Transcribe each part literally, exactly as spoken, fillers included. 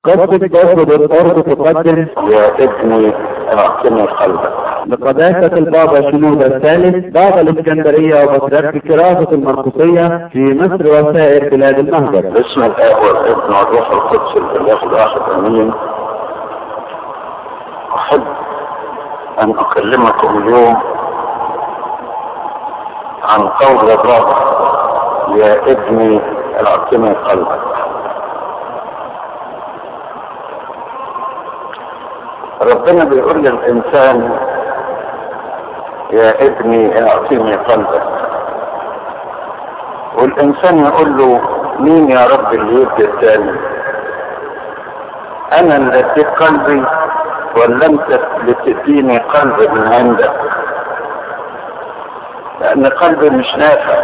قد تاخد الارض تقدم يا ابني اعطني قلبك. بقداسة البابا شنودة الثالث بابا الاسكندرية وبطريرك كراسة المرقسية في مصر وسائر بلاد المهجر. باسم الاب والابن والروح القدس الاله الواحد امين. احب ان اكلمكم اليوم عن قول الرب يا ابني اعطني قلبك. ربنا بيقول للإنسان يا ابني اعطيني قلبك، والإنسان يقول له مين يا رب اللي يدي الثاني؟ أنا اللي اديك قلبي ولا أنت اللي تديني قلبي من عندك؟ لأن قلبي مش نافع.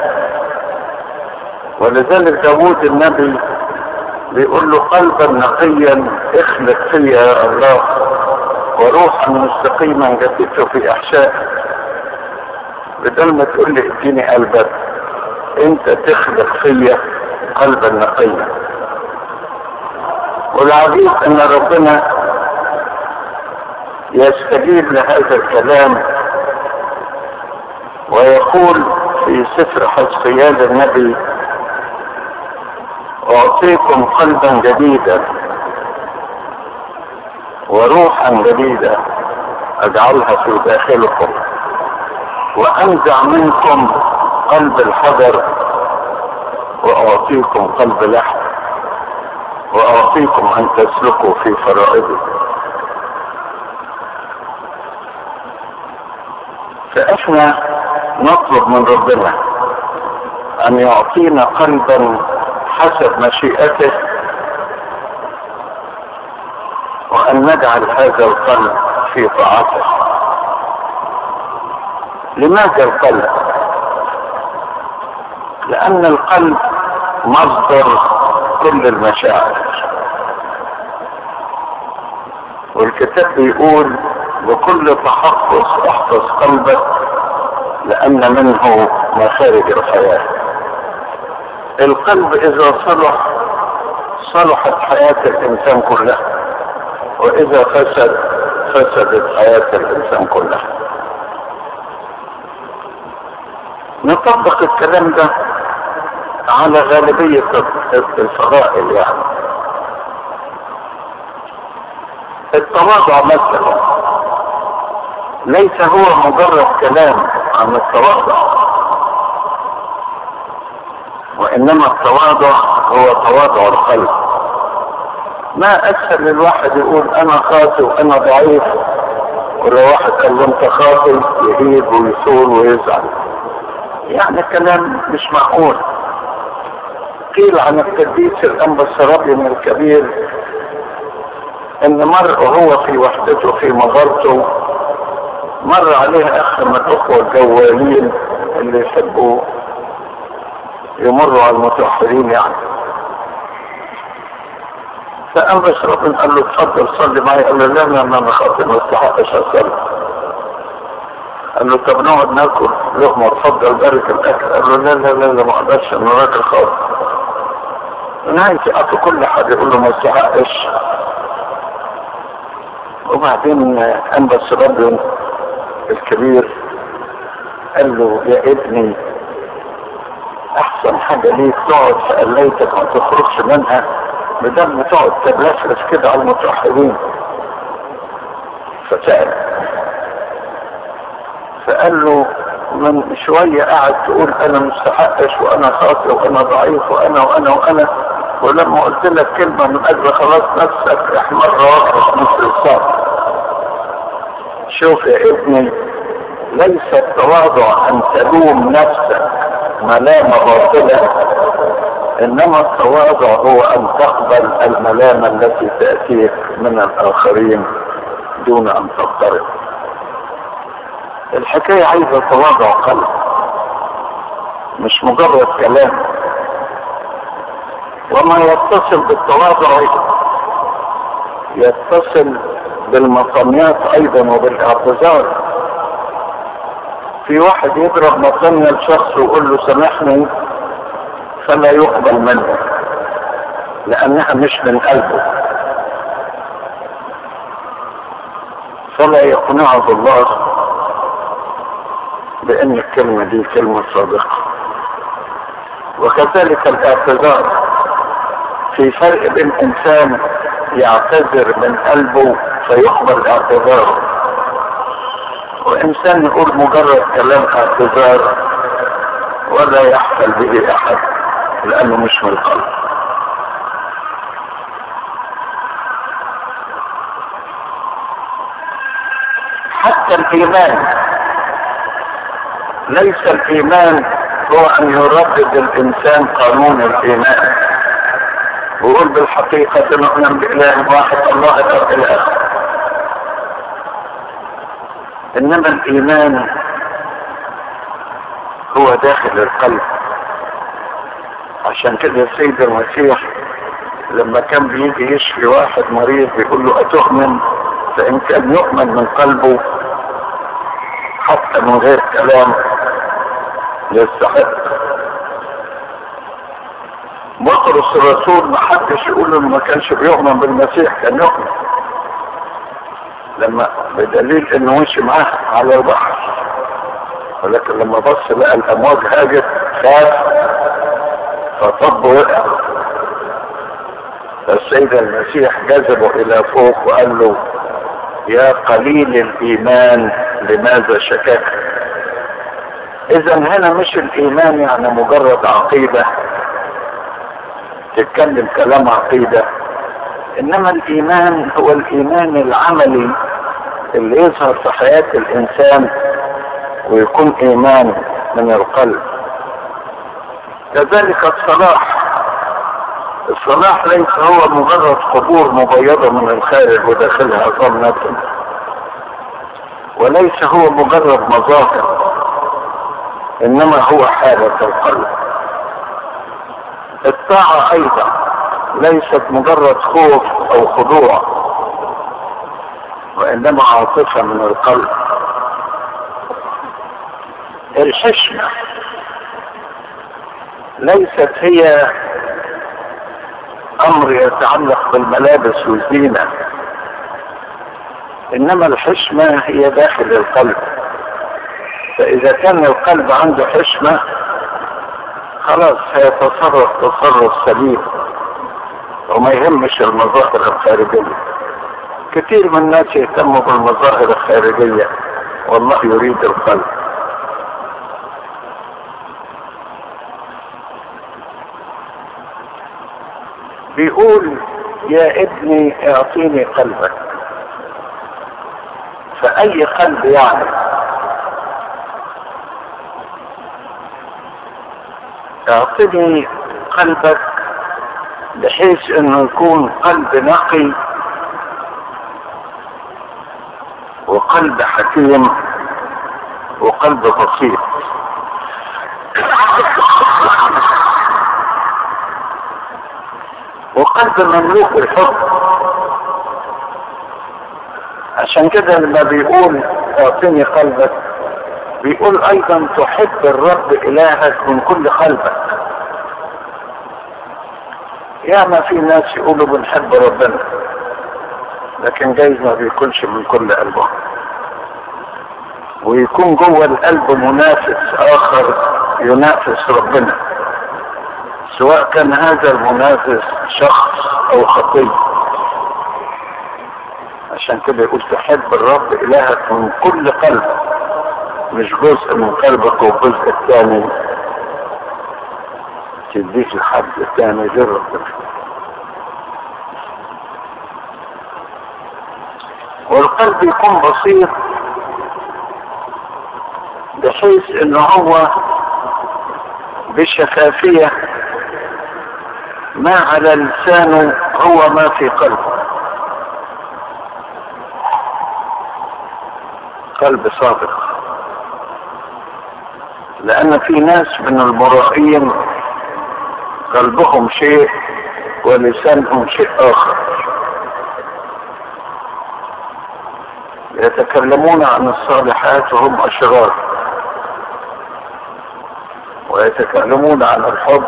ولذلك داوود النبي بيقول له قلبا نقيا اخلق فيا يا الله وروحا مستقيما جددته في احشائي. بدل ما تقول لي اديني قلبك، انت تخلق فيا قلبا نقيا. والعجيب ان ربنا يستجيب لهذا الكلام ويقول في سفر حزقيال النبي اعطيكم قلبا جديدا وروحا جديدة اجعلها في داخلكم وانزع منكم قلب الحجر واعطيكم قلب لحم واعطيكم ان تسلكوا في فرائضي. فاحنا نطلب من ربنا ان يعطينا قلبا حسب مشيئته وأن نجعل هذا القلب في طاعته. لماذا القلب؟ لأن القلب مصدر كل المشاعر، والكتاب بيقول بكل تحفظ احفظ قلبك لأن منه مخارج الحياة. القلب إذا صلح صلحت حياة الإنسان كلها، وإذا فسد فسدت حياة الإنسان كلها. نطبق الكلام ده على غالبية الفضائل. يعني التواضع مثلا ليس هو مجرد كلام عن التواضع، وإنما التواضع هو تواضع القلب. ما أسهل للواحد يقول أنا خاطئ وأنا ضعيف، ولو واحد قال له أنت خاطئ يهيب ويثور ويزعل. يعني كلام مش معقول. قيل عن القديس الأنبا السرابيون الكبير إن مر وهو في وحدته في مغارته مر عليه أخ من الأخوة الجوالين اللي يحبوا يمروا على المتوحدين يعني. فأنبا السرابيون قال له اتفضل صلي معي. قال له لا لا انا خاطئ ما استحقش اصلي. قال له طب نقعد ناكل لقمه اتفضل بارك الاكل. قال له لا لا لا, لا ما اقدرش انا راجل خاطئ. نهايتي قطع كل حد يقول له ما استحقش. وبعدين أنبا السرابيون الكبير قال له يا ابني احسن حاجه ليك تقعد في قليتك ما تخرجش منها بدل ما تقعد تبلسلس كده على المتوحدين. فسأل فقال له من شوية قاعد تقول انا مستحقش وانا خاطئ وانا ضعيف وانا وانا وانا ولما قلت لك كلمة من اجل خلاص نفسك احمر واقف مثل الصعب. شوف يا ابني ليس التواضع ان تلوم نفسك ملامة باطلة، انما التواضع هو ان تقبل الملامة التي تأتيك من الاخرين دون ان تضطرب. الحكاية عايزة تواضع قلب مش مجرد كلام. وما يتصل بالتواضع يتصل بالمطنيات ايضا وبالاعتذار. في واحد يضرب مطنية لشخص ويقول له سامحني فلا يقبل منه لانها مش من قلبه، فلا يقنعه الله بأن الكلمة دي كلمة صادقة. وكذلك الاعتذار، في فرق بين إنسان يعتذر من قلبه فيقبل اعتذاره، وإنسان يقول مجرد كلام اعتذار ولا يحصل به أحد لأنه مش من القلب. حتى الإيمان، ليس الإيمان هو أن يردد الإنسان قانون الإيمان ويقول بالحقيقة نؤمن بإله واحد الله الأب الآخر، إنما الإيمان هو داخل القلب. عشان كده السيد المسيح لما كان بيجي يشفي واحد مريض بيقول له أتؤمن؟ فإن كان يؤمن من قلبه حتى من غير كلام يستحق. بطرس الرسول ما حدش يقول انه ما كانش بيؤمن بالمسيح، كان يؤمن، لما بدليل انه مشي معاه على البحر، ولكن لما بص لقى الامواج هاجت خاف فطب وقع. فالسيد المسيح جذبه الى فوق وقال له يا قليل الايمان لماذا شككت؟ اذا هنا مش الايمان يعني مجرد عقيدة تتكلم كلام عقيدة، انما الايمان هو الايمان العملي اللي يظهر في حياة الانسان ويكون ايمان من القلب. كذلك الصلاح، الصلاح ليس هو مجرد قبور مبيضة من الخارج وداخلها ظلمة، وليس هو مجرد مظاهر، انما هو حالة القلب. الطاعة ايضا ليست مجرد خوف او خضوع، وانما عاطفة من القلب. الحشمة ليست هي امر يتعلق بالملابس والزينة، انما الحشمة هي داخل القلب. فاذا كان القلب عنده حشمة خلاص هيتصرف تصرف سليم وما يهمش المظاهر الخارجية. كثير من الناس يهتموا بالمظاهر الخارجية والله يريد القلب. بيقول يا ابني اعطيني قلبك، فأي قلب يعني؟ اعطني قلبك بحيث انه يكون قلب نقي وقلب حكيم وقلب بسيط. وقلب مملوك بالحب. عشان كده لما بيقول اعطني قلبك بيقول ايضا تحب الرب الهك من كل قلبك. ياما في ناس يقولوا بنحب ربنا لكن جايز ما بيكونش من كل قلبه، ويكون جوه القلب منافس اخر ينافس ربنا، سواء كان هذا المنافس شخص او خطية. عشان كده يقول تحب الرب الهك من كل قلبك، مش جزء من قلبك والجزء الثاني تديك لحد الثاني غير ربنا. والقلب يكون بسيط بحيث انه هو بشفافية ما على لسانه هو ما في قلبه. قلب صادق. لان في ناس من المرائين قلبهم شيء ولسانهم شيء اخر، يتكلمون عن الصالحات وهم اشرار، ويتكلمون عن الحب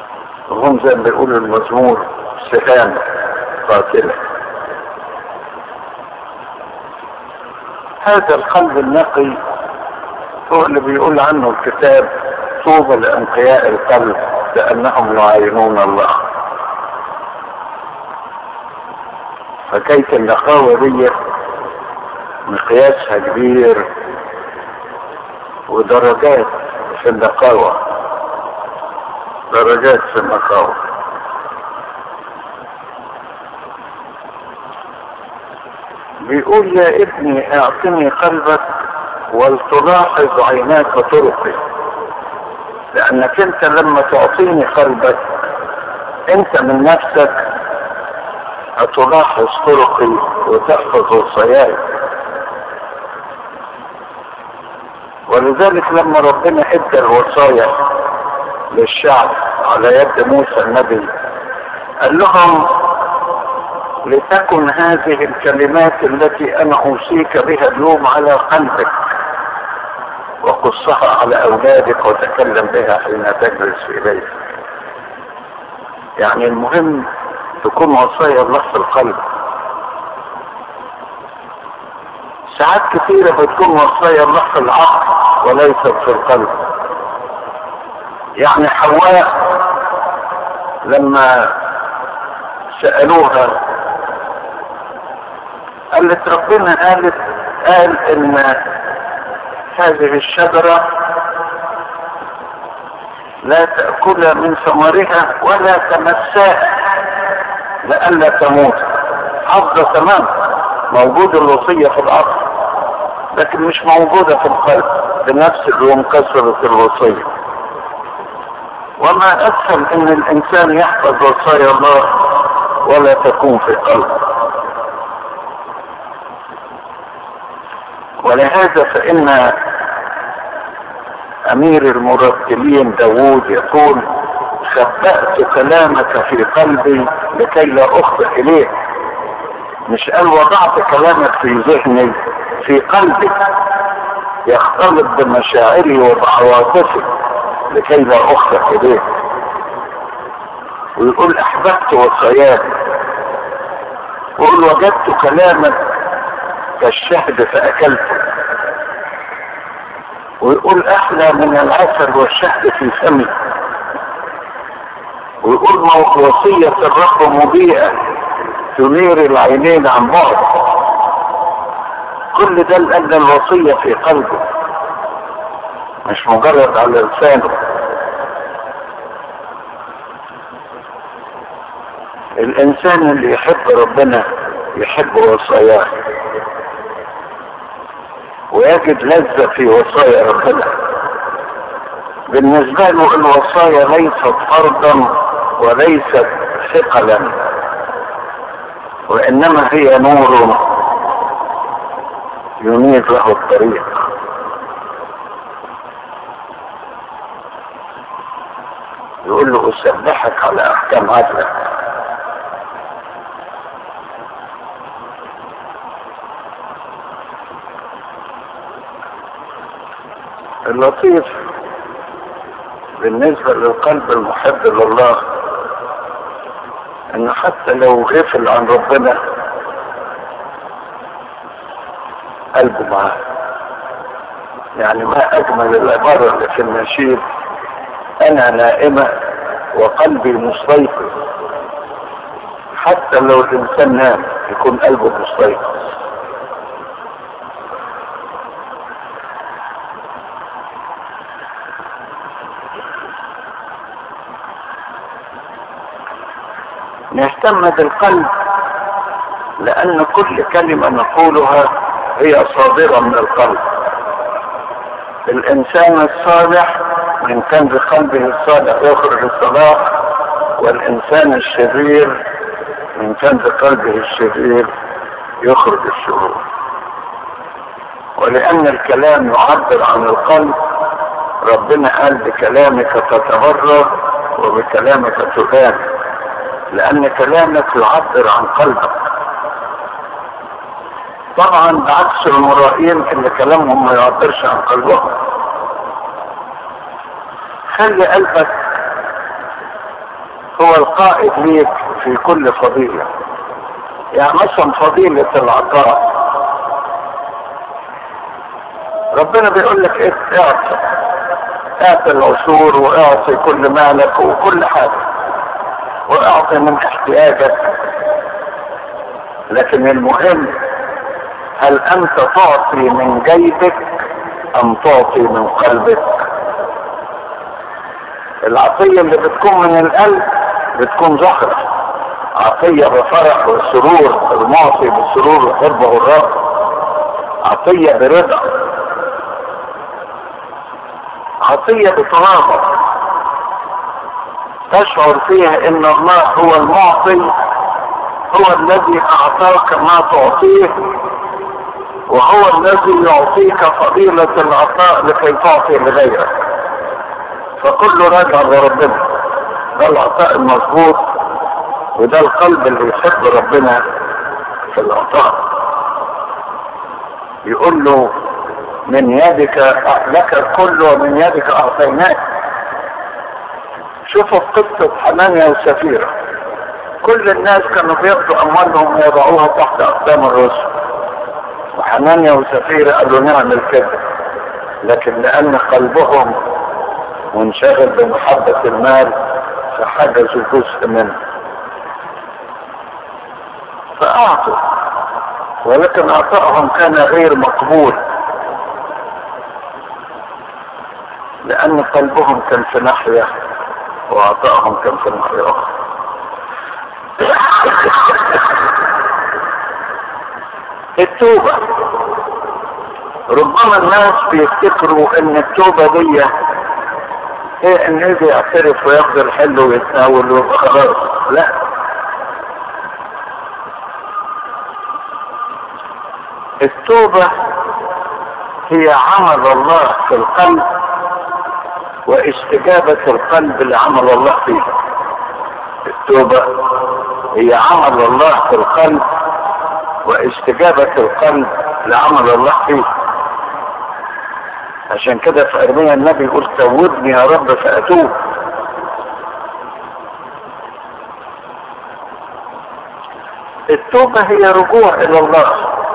وهم زي ما بيقول المزمور سهام قاتلة. هذا القلب النقي هو اللي بيقول عنه الكتاب طوبى لأنقياء القلب لأنهم يعاينون الله. فكيف النقاوة دي مقياسها كبير ودرجات في النقاوة، درجات في النقاوة. بيقول يا ابني اعطني قلبك ولتلاحظ عيناك طرقي، لانك انت لما تعطيني قلبك انت من نفسك هتلاحظ طرقي وتحفظ وصاياي. ولذلك لما ربنا ادى الوصايا للشعب على يد موسى النبي قال لهم لتكن هذه الكلمات التي انا اوصيك بها اليوم على قلبك وقصها على اولادك وتكلم بها حين تجلس في بيتك. يعني المهم تكون وصايا الله في القلب. ساعات كثيرة بتكون وصايا الله في العقل وليست في القلب. يعني حواء لما سألوها قالت ربنا قالت قال ان هذه الشجرة لا تأكل من ثمرها ولا تمسها لئلا تموت. حافظة تمام، موجود الوصية في العقل لكن مش موجودة في القلب بنفس اليوم كسرت الوصية. وما أسهل ان الانسان يحفظ وصايا الله ولا تكون في قلبه. ولهذا فإن أمير المرتلين داود يقول خبأت كلامك في قلبي لكي لا أخطئ إليه. مش قال وضعت كلامك في ذهني، في قلبي يختلط بمشاعري وبعواطفي لكي لا أخطئ إليه. ويقول أحببت وصاياك، ويقول وجدت كلامك كالشهد فأكلته. ويقول أحلى من العسل والشهد في فمي. ويقول وصية الرب مضيئة تنير العينين عن بعد. كل ده لأن الوصية في قلبه مش مجرد على لسانه. الإنسان اللي يحب ربنا يحب وصاياه ويجد لذة في وصايا ربنا. بالنسبة له الوصايا ليست فرضا وليست ثقلا، وإنما هي نور ينير له الطريق. يقول له أسبحك على أحكام عدلك. اللطيف بالنسبة للقلب المحب لله انه حتى لو غفل عن ربنا قلبه معاه. يعني ما اجمل العبارة اللي في النشيد انا نائمة وقلبي مستيقظ. حتى لو الانسان نام يكون قلبه مستيقظ. نهتم بالقلب لأن كل كلمة نقولها هي صادرة من القلب. الإنسان الصالح من كنز قلبه الصالح يخرج الصلاح، والإنسان الشرير من كنز قلبه الشرير يخرج الشرور. ولأن الكلام يعبر عن القلب ربنا قال بكلامك تتبرر وبكلامك تبان، لأن كلامك يعبر عن قلبك. طبعا بعكس المرائين اللي كلامهم ما يعبرش عن قلبهم. خلي قلبك هو القائد ليك في كل فضيلة. يعني مثلا فضيلة العطاء ربنا بيقول لك ايه؟ اعطي، اعطي العشور واعطي كل مالك وكل حاجة واعطي من احتياجك، لكن المهم هل انت تعطي من جيبك ام تعطي من قلبك؟ العطية اللي بتكون من القلب بتكون زهرة، عطية بفرح والسرور، المعطي بالسرور يحبه الرب، عطية برضا، عطية بتواضع تشعر فيها ان الله هو المعطي، هو الذي اعطاك ما تعطيه، وهو الذي يعطيك فضيلة العطاء لكي تعطي لغيرك، فكله راجع لربنا. ده العطاء المظبوط، وده القلب اللي يحب ربنا في العطاء. يقول له من يدك لك الكل ومن يدك اعطيناك. شوفوا قصة حنانيا وسفيرة، كل الناس كانوا بياخدوا اموالهم ويضعوها تحت اقدام الرسل، وحنانيا وسفيرة قالوا نعمل كده، لكن لان قلبهم منشغل بمحبة المال فحجزوا جزء منه فاعطوا، ولكن عطائهم كان غير مقبول لان قلبهم كان في ناحية وعطائهم كان في ناحية اخرى. التوبة، ربما الناس بيفتكروا ان التوبة دي هي ان يجي يعترف وياخد الحل ويتناول وخلاص، لا، التوبة هي عمل الله في القلب واستجابة القلب لعمل الله فيه. التوبة هي عمل الله في القلب واستجابة القلب لعمل الله فيه. عشان كده في ارميا النبي يقول توبني يا رب فأتوب. التوبة هي رجوع الى الله،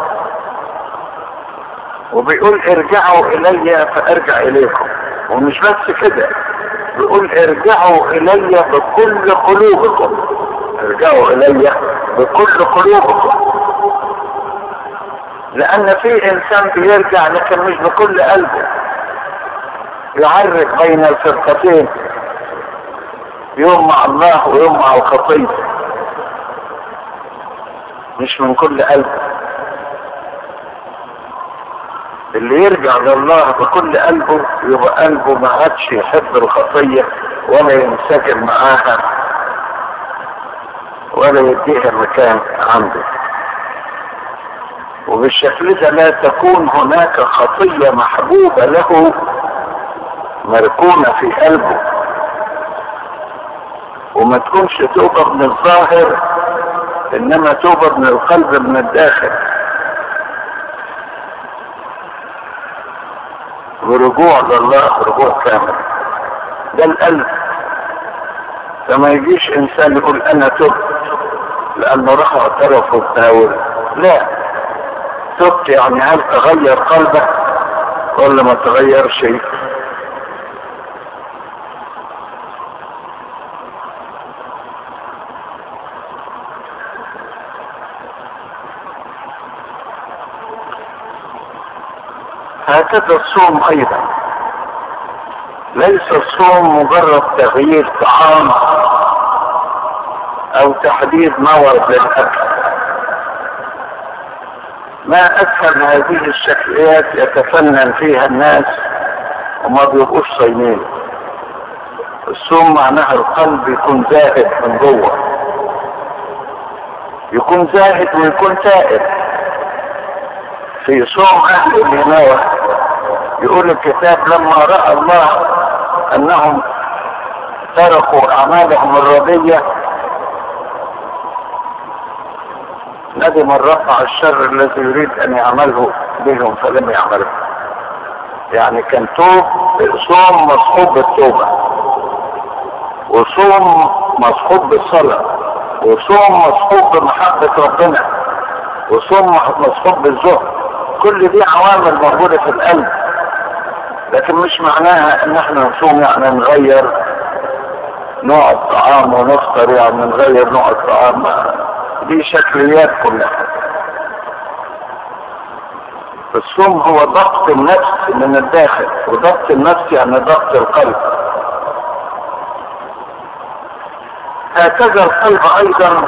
وبيقول ارجعوا الي فارجع اليكم، ومش بس كده، بيقول ارجعوا الي بكل قلوبكم، ارجعوا الي بكل قلوبكم، لان في انسان بيرجع لكن مش بكل قلبه، يعرق بين الفرقتين، يوم مع الله ويوم مع الخطية، مش من كل قلبه. اللي يرجع لله بكل قلبه يبقى قلبه ما عادش يحب الخطية ولا ينسجم معاها ولا يديها مكان عنده، وبالشكل ده لا تكون هناك خطية محبوبة له مركونة في قلبه، وما تكونش توبة من الظاهر انما توبة من القلب من الداخل، ورجوع لله رجوع كامل. ده القلب. فما يجيش انسان يقول انا تبت لانه راح اعترف وتناول، لا، تبت يعني هل تغير قلبك ولا ما تغير شيء؟ هكذا الصوم ايضا، ليس الصوم مجرد تغيير طعام او تحديد موعد للاكل. ما اسهل هذه الشكليات يتفنن فيها الناس وما بيبقوش صايمين. الصوم معناها القلب يكون زاهد من جوه، يكون زاهد ويكون تائب. في صوم اهل نينوى يقول الكتاب لما رأى الله انهم تركوا اعمالهم الردية ندم الرفع الشر الذي يريد ان يعمله بهم فلم يعمله. يعني كان توب صوم مصحوب بالتوبة، وصوم مصحوب بالصلاة، وصوم مصحوب بمحبة ربنا، وصوم مصحوب بالزهد. كل دي عوامل موجودة في القلب لكن مش معناها ان احنا نصوم يعني نغير نوع الطعام، ونفطر يعني نغير نوع الطعام. دي شكليات كلها. الصوم هو ضبط النفس من الداخل، وضبط النفس يعني ضبط القلب. هكذا القلب ايضا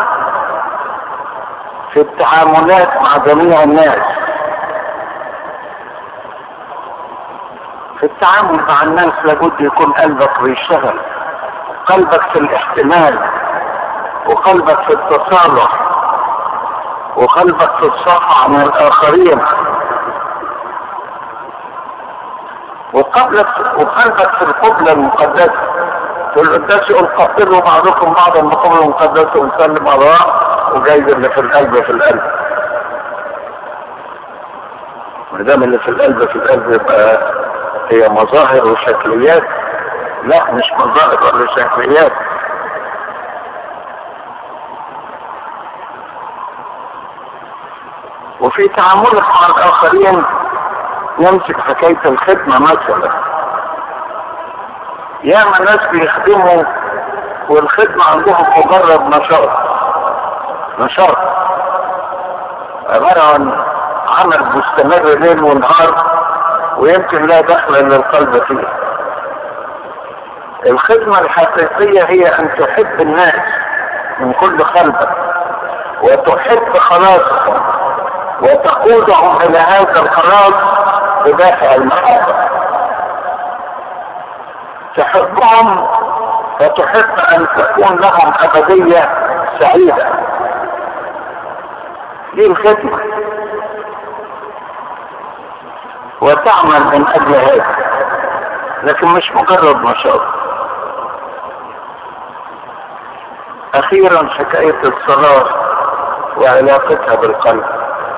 في التعاملات مع جميع الناس. في التعامل مع الناس لابد يكون قلبك بيشتغل، قلبك في الاحتمال، وقلبك في التصالح، وقلبك في الصفح عن الاخرين، وقلبك وقلبك في القبلة المقدسة. في القداس يقول قبلوا بعضكم بعضا بقبلة المقدسة ونسلم على بعض، وجايز اللي في القلب في القلب. ما دام اللي في القلب في القلب يبقى هي مظاهر وشكليات؟ لا، مش مظاهر ولا شكليات. وفي تعاملك مع الاخرين يمسك حكاية الخدمة مثلا. ياما ناس بيخدموا والخدمة عندهم مجرد نشاط نشاط عبارة عن عمل مستمر ليل ونهار، ويمكن لا دخل للقلب فيه. الخدمة الحقيقية هي ان تحب الناس من كل قلبك، وتحب خلاصهم، وتقودهم الى هذا الخلاص بدافع المحبة. تحبهم وتحب ان تكون لهم ابدية سعيدة. دي الخدمة، وتعمل من اجل هذا، لكن مش مجرد نشاط. اخيرا حكاية الصلاة وعلاقتها بالقلب.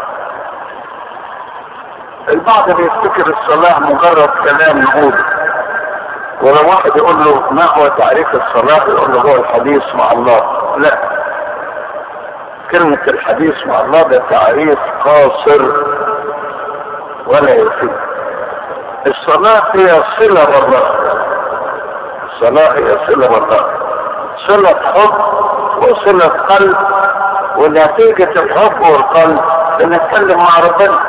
البعض بيفتكر الصلاة مجرد كلام نقوله، ولو واحد يقول له ما هو تعريف الصلاة يقول له هو الحديث مع الله. لا، كلمة الحديث مع الله ده تعريف قاصر ولا يفيد. الصلاة هي صلة بالله. الصلاة هي صلة بالله، صلة حب وصلة قلب، ونتيجة الحب والقلب بنتكلم مع ربنا.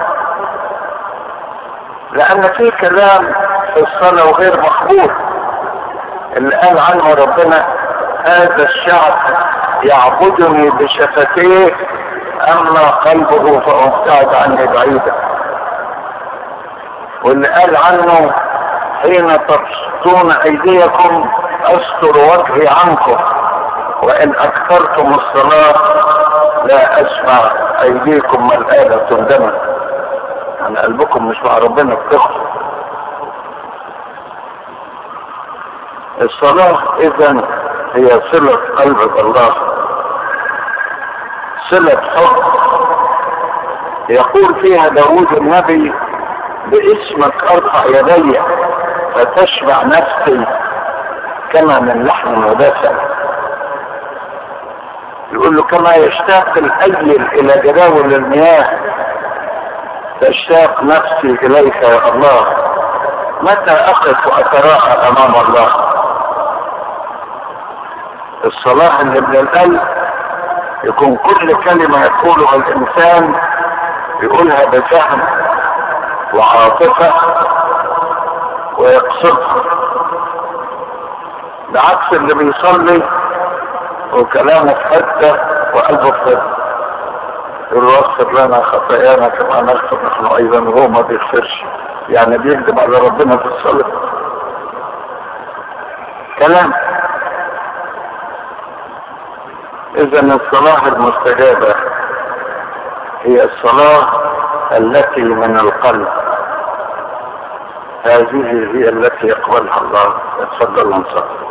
لأن في كلام في الصلاة وغير مقبول، اللي قال عنه ربنا هذا الشعب يعبدني بشفتيه أما قلبه فأبتعد عني بعيدا. واللي قال عنه حين تبسطون أيديكم أستر وجهي عنكم وإن أكثرتم الصلاة لا أسمع أيديكم ملآلة دما. يعني قلبكم مش مع ربنا بتخطئ. الصلاة إذن هي صلة قلب بالله، صلة حب يقول فيها داود النبي باسمك ارفع يدي فتشبع نفسي كما من لحم ودسم. يقول له كما يشتاق الاجل الى جداول المياه تشتاق نفسي اليك يا الله. متى اقف واتراءى امام الله؟ الصلاة اللي من القلب يكون كل كلمة يقولها الانسان يقولها بفهم وعاطفة ويقصدها، بعكس اللي بيصلي وكلامه في حته وقلبه في حته. يقول واغفر لنا خطايانا كما نغفر نحن ايضا، هو ما بيغفرش، يعني بيكذب على ربنا في الصلاة. كلام. اذا الصلاة المستجابة هي الصلاة التي من القلب، هذه هي التي يقبلها الله. اتفضل انصر.